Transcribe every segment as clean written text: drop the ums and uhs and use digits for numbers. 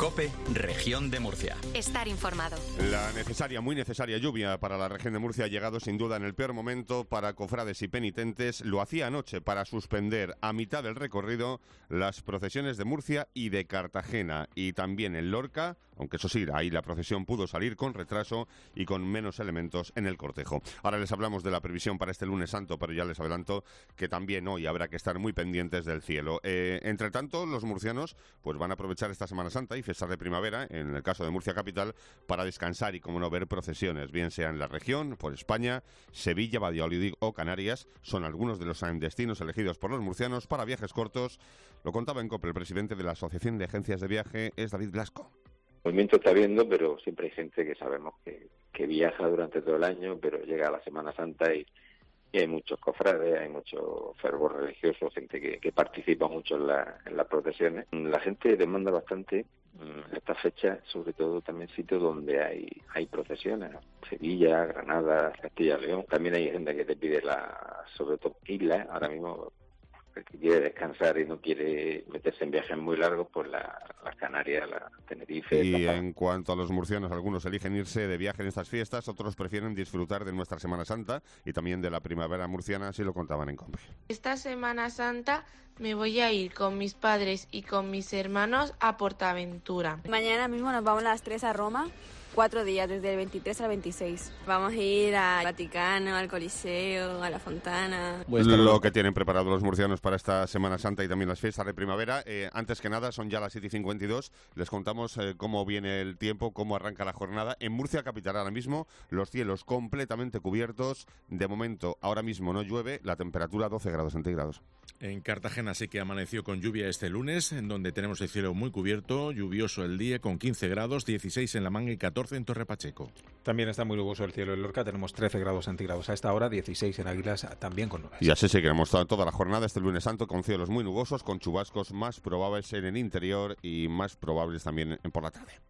COPE, Región de Murcia. Estar informado. La necesaria, muy necesaria lluvia para la región de Murcia ha llegado sin duda en el peor momento para cofrades y penitentes. Lo hacía anoche para suspender a mitad del recorrido las procesiones de Murcia y de Cartagena. Y también en Lorca, aunque eso sí, ahí la procesión pudo salir con retraso y con menos elementos en el cortejo. Ahora les hablamos de la previsión para este lunes santo, pero ya les adelanto que también hoy habrá que estar muy pendientes del cielo. Entre tanto, los murcianos pues van a aprovechar esta Semana Santa y fiestas de primavera, en el caso de Murcia capital, para descansar y, como no, ver procesiones, bien sea en la región, por España, Sevilla, Valladolid o Canarias. Son algunos de los destinos elegidos por los murcianos para viajes cortos. Lo contaba en COPE el presidente de la Asociación de Agencias de Viaje, es David Blasco. El movimiento está habiendo, pero siempre hay gente que sabemos que viaja durante todo el año, pero llega la Semana Santa y hay muchos cofrades, hay mucho fervor religioso, gente que participa mucho en las procesiones. La gente demanda bastante esta fecha, sobre todo también sitios donde hay procesiones, Sevilla, Granada, Castilla y León. También hay gente que te pide sobre todo islas, ahora mismo el que quiere descansar y no quiere meterse en viajes muy largos, pues las Canarias, la Tenerife. Y en cuanto a los murcianos, algunos eligen irse de viaje en estas fiestas, otros prefieren disfrutar de nuestra Semana Santa y también de la primavera murciana, así lo contaban en COPE. Esta Semana Santa me voy a ir con mis padres y con mis hermanos a Portaventura. Mañana mismo nos vamos a las 3 a Roma. 4 días, desde el 23 al 26. Vamos a ir al Vaticano, al Coliseo, a la Fontana. Lo que tienen preparado los murcianos para esta Semana Santa y también las fiestas de primavera. Antes que nada, son ya las 7:52. Les contamos cómo viene el tiempo, cómo arranca la jornada. En Murcia capital ahora mismo, los cielos completamente cubiertos. De momento, ahora mismo no llueve, la temperatura 12 grados centígrados. En Cartagena sí que amaneció con lluvia este lunes, en donde tenemos el cielo muy cubierto, lluvioso el día con 15 grados, 16 en La Manga y 14 en Torre Pacheco. También está muy nuboso el cielo en Lorca, tenemos 13 grados centígrados a esta hora, 16 en Águilas, también con nubes. Y así seguiremos toda la jornada este lunes santo con cielos muy nubosos, con chubascos más probables en el interior y más probables también por la tarde.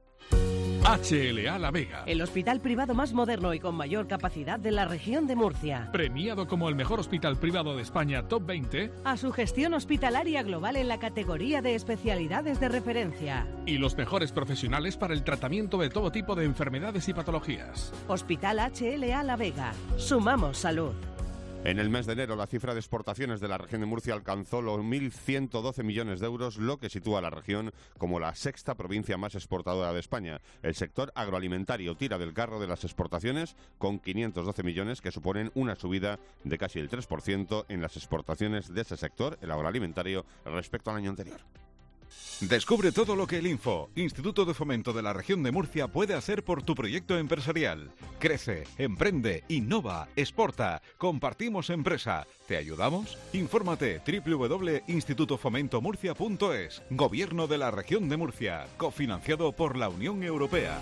HLA La Vega, el hospital privado más moderno y con mayor capacidad de la región de Murcia. Premiado como el mejor hospital privado de España Top 20. A su gestión hospitalaria global en la categoría de especialidades de referencia. Y los mejores profesionales para el tratamiento de todo tipo de enfermedades y patologías. Hospital HLA La Vega. Sumamos salud. En el mes de enero, la cifra de exportaciones de la región de Murcia alcanzó los 1.112 millones de euros, lo que sitúa a la región como la sexta provincia más exportadora de España. El sector agroalimentario tira del carro de las exportaciones con 512 millones, que suponen una subida de casi el 3% en las exportaciones de ese sector, el agroalimentario, respecto al año anterior. Descubre todo lo que el INFO, Instituto de Fomento de la Región de Murcia, puede hacer por tu proyecto empresarial. Crece, emprende, innova, exporta, compartimos empresa. ¿Te ayudamos? Infórmate www.institutofomentomurcia.es. Gobierno de la Región de Murcia, cofinanciado por la Unión Europea.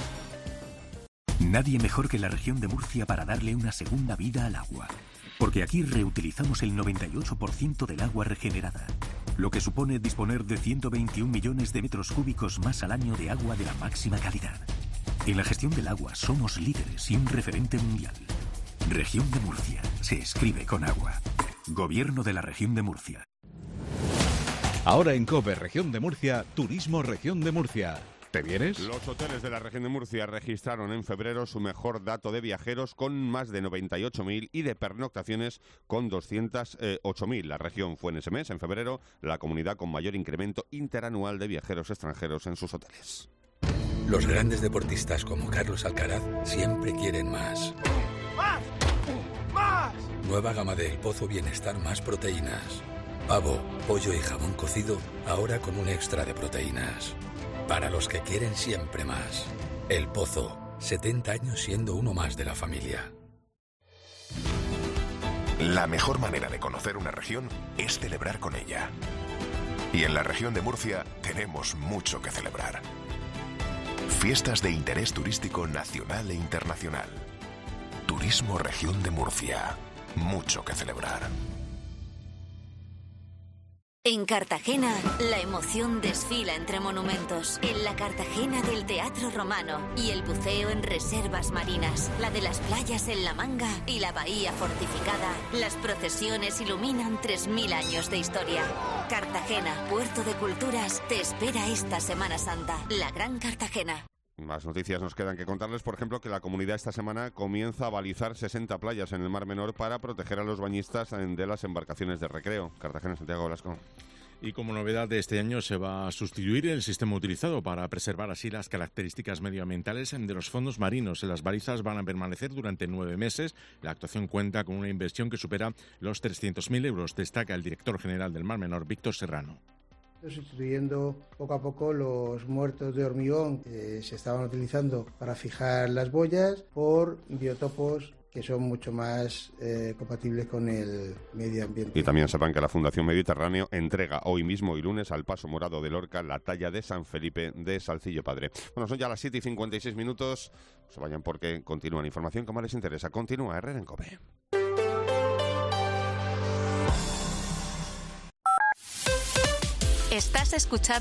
Nadie mejor que la Región de Murcia para darle una segunda vida al agua. Porque aquí reutilizamos el 98% del agua regenerada, lo que supone disponer de 121 millones de metros cúbicos más al año de agua de la máxima calidad. En la gestión del agua somos líderes y un referente mundial. Región de Murcia. Se escribe con agua. Gobierno de la Región de Murcia. Ahora en COPE Región de Murcia, Turismo Región de Murcia. ¿Te vienes? Los hoteles de la región de Murcia registraron en febrero su mejor dato de viajeros con más de 98.000 y de pernoctaciones con 208.000. La región fue en ese mes, en febrero, la comunidad con mayor incremento interanual de viajeros extranjeros en sus hoteles. Los grandes deportistas como Carlos Alcaraz siempre quieren más. ¡Más! ¡Más! Nueva gama de El Pozo Bienestar más proteínas. Pavo, pollo y jamón cocido, ahora con un extra de proteínas. Para los que quieren siempre más. El Pozo, 70 años siendo uno más de la familia. La mejor manera de conocer una región es celebrar con ella. Y en la región de Murcia tenemos mucho que celebrar. Fiestas de interés turístico nacional e internacional. Turismo Región de Murcia. Mucho que celebrar. En Cartagena, la emoción desfila entre monumentos. En la Cartagena del Teatro Romano y el buceo en reservas marinas. La de las playas en La Manga y la bahía fortificada. Las procesiones iluminan 3000 años de historia. Cartagena, puerto de culturas, te espera esta Semana Santa. La Gran Cartagena. Más noticias nos quedan que contarles, por ejemplo, que la comunidad esta semana comienza a balizar 60 playas en el Mar Menor para proteger a los bañistas de las embarcaciones de recreo. Cartagena, Santiago Velasco. Y como novedad de este año se va a sustituir el sistema utilizado para preservar así las características medioambientales de los fondos marinos. Las balizas van a permanecer durante 9 meses. La actuación cuenta con una inversión que supera los 300.000 euros, destaca el director general del Mar Menor, Víctor Serrano. Sustituyendo poco a poco los muertos de hormigón que se estaban utilizando para fijar las boyas por biotopos que son mucho más compatibles con el medio ambiente. Y también sepan que la Fundación Mediterráneo entrega hoy mismo y lunes al Paso Morado de Lorca la talla de San Felipe de Salcillo Padre. Bueno, son ya las 7:56. No se vayan porque continúa la información que más les interesa. Continúa Herrera en COPE. Estás escuchando